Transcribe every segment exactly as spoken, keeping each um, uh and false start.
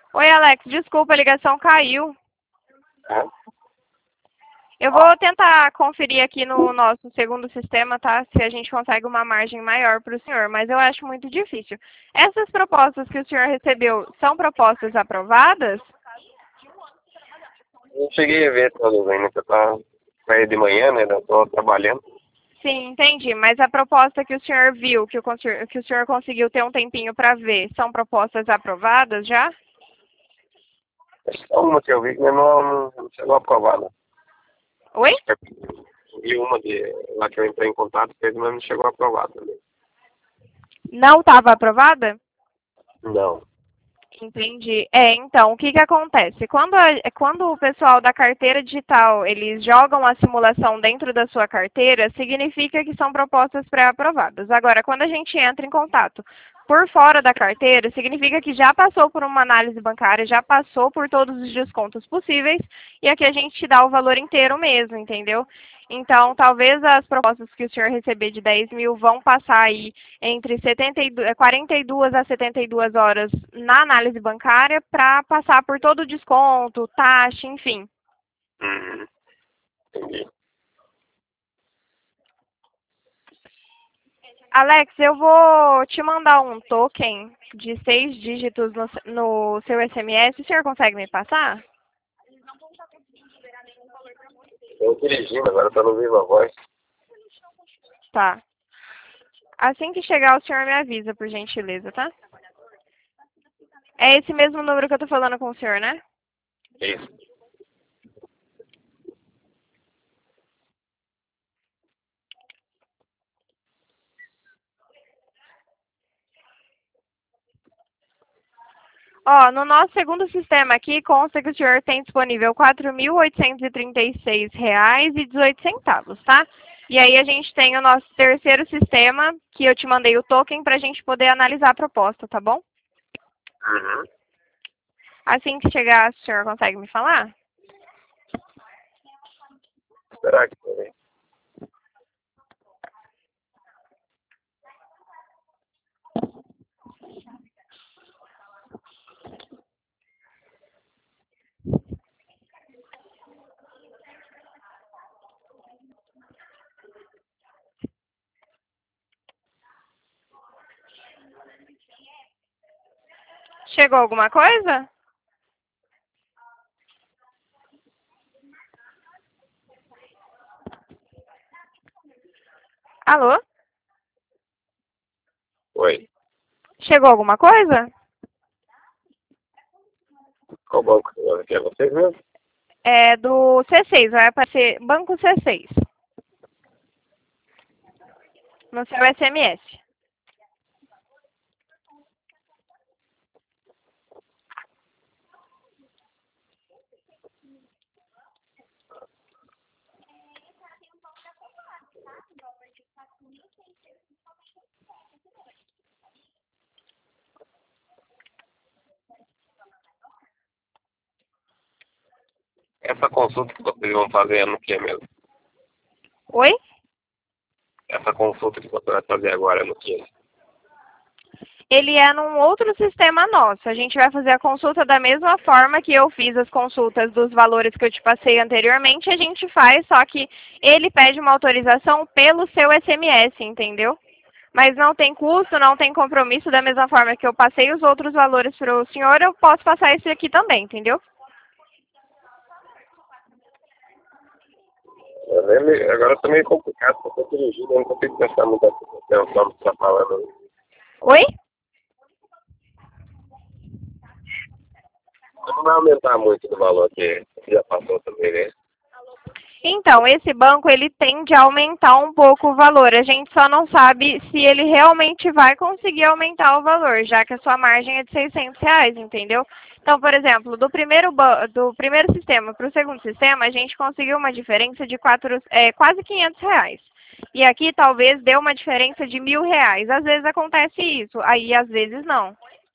Oi, Alex, desculpa, a ligação caiu. Tá? Eu vou tentar conferir aqui no nosso segundo sistema, tá? Se a gente consegue uma margem maior para o senhor, mas eu acho muito difícil. Essas propostas que o senhor recebeu são propostas aprovadas? Eu cheguei a ver todas ainda, que eu tava saí de manhã, né? Eu tô trabalhando. Sim, entendi. Mas a proposta que o senhor viu, que o, conser- que o senhor conseguiu ter um tempinho para ver, são propostas aprovadas já? Acho que só uma que eu vi que não, não, não chegou a aprovar, não. Oi? Eu vi uma de, lá que eu entrei em contato, fez, mas não chegou a aprovar também. Não estava aprovada? Não. Entendi. É, então, o que que acontece? Quando, a- quando o pessoal da carteira digital, eles jogam a simulação dentro da sua carteira, significa que são propostas pré-aprovadas. Agora, quando a gente entra em contato por fora da carteira, significa que já passou por uma análise bancária, já passou por todos os descontos possíveis, e aqui a gente te dá o valor inteiro mesmo, entendeu? Então, talvez as propostas que o senhor receber de dez mil vão passar aí entre setenta e duas, quarenta e duas a setenta e duas horas na análise bancária para passar por todo o desconto, taxa, enfim. Uhum. Entendi. Alex, eu vou te mandar um token de seis dígitos no, no seu S M S. O senhor consegue me passar? Estou dirigindo, agora estou no Viva Voz. Tá. Assim que chegar, o senhor me avisa, por gentileza, tá? É esse mesmo número que eu tô falando com o senhor, né? Isso. Ó, no nosso segundo sistema aqui, consta que o senhor tem disponível quatro mil oitocentos e trinta e seis reais e dezoito centavos, tá? E aí a gente tem o nosso terceiro sistema, que eu te mandei o token para a gente poder analisar a proposta, tá bom? Uhum. Assim que chegar, o senhor consegue me falar? Esperar aqui também. Chegou alguma coisa? Alô? Oi. Chegou alguma coisa? Qual banco? Que é vocês mesmo? É do C seis, vai aparecer Banco C seis no seu S M S. Essa consulta que vocês vão fazer é no que mesmo? Oi? Essa consulta que você vai fazer agora é no que? Ele é num outro sistema nosso. A gente vai fazer a consulta da mesma forma que eu fiz as consultas dos valores que eu te passei anteriormente, a gente faz, só que ele pede uma autorização pelo seu S M S, entendeu? Mas não tem custo, não tem compromisso, da mesma forma que eu passei os outros valores para o senhor, eu posso passar esse aqui também, entendeu? É meio- agora tá meio complicado, porque eu tô dirigindo, eu não consigo prestar muita atenção no que você tá falando. Oi? Não vai aumentar muito do valor que já passou também, né? Então, esse banco, ele tende a aumentar um pouco o valor. A gente só não sabe se ele realmente vai conseguir aumentar o valor, já que a sua margem é de seiscentos reais, entendeu? Então, por exemplo, do primeiro, ba- do primeiro sistema para o segundo sistema, a gente conseguiu uma diferença de quatro, é, quase quinhentos reais. E aqui talvez dê uma diferença de mil reais. Às vezes acontece isso, aí às vezes não.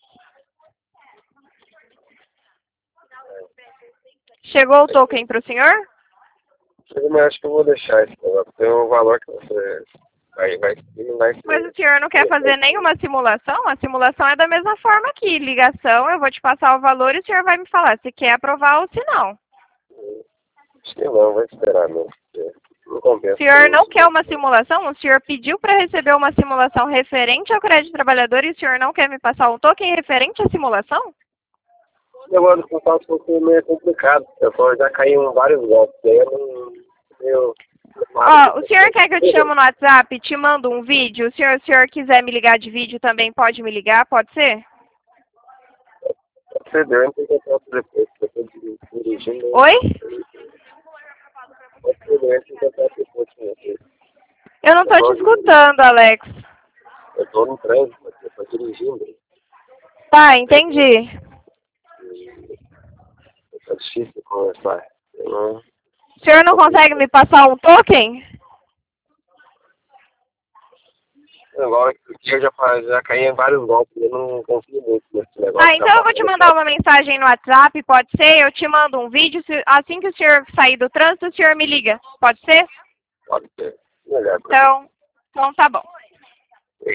Chegou o token para o senhor? Eu acho que eu vou deixar esse negócio, tem o valor que você Vai, vai, não vai ser. Mas o senhor não quer fazer nenhuma simulação? A simulação é da mesma forma aqui. Ligação, eu vou te passar o valor e o senhor vai me falar se quer aprovar ou se não. Acho que não, vai esperar mesmo. Não compensa. O senhor não quer uma simulação? O senhor pediu para receber uma simulação referente ao crédito trabalhador e o senhor não quer me passar um token referente à simulação? O negócio do contato foi meio complicado. Eu já caí em vários golpes. Aí eu não... Eu... Ó, o senhor quer que eu te chame no WhatsApp, te mando um vídeo? Se o senhor quiser me ligar de vídeo também, pode me ligar, pode ser? Você deu, então eu posso depois. Eu tô dirigindo. Oi? Você deu, então eu posso depois. Eu não tô te escutando, Alex. Eu tô no trânsito, eu tô dirigindo. Tá, entendi. Tá difícil conversar. Eu não... O senhor não consegue me passar um token? Agora que eu já, já caí em vários golpes, eu não confio muito nesse negócio. Ah, então eu vou te mandar uma mensagem no WhatsApp, pode ser? Eu te mando um vídeo, se, assim que o senhor sair do trânsito, o senhor me liga, pode ser? Pode ser. Melhor. Então, então tá bom.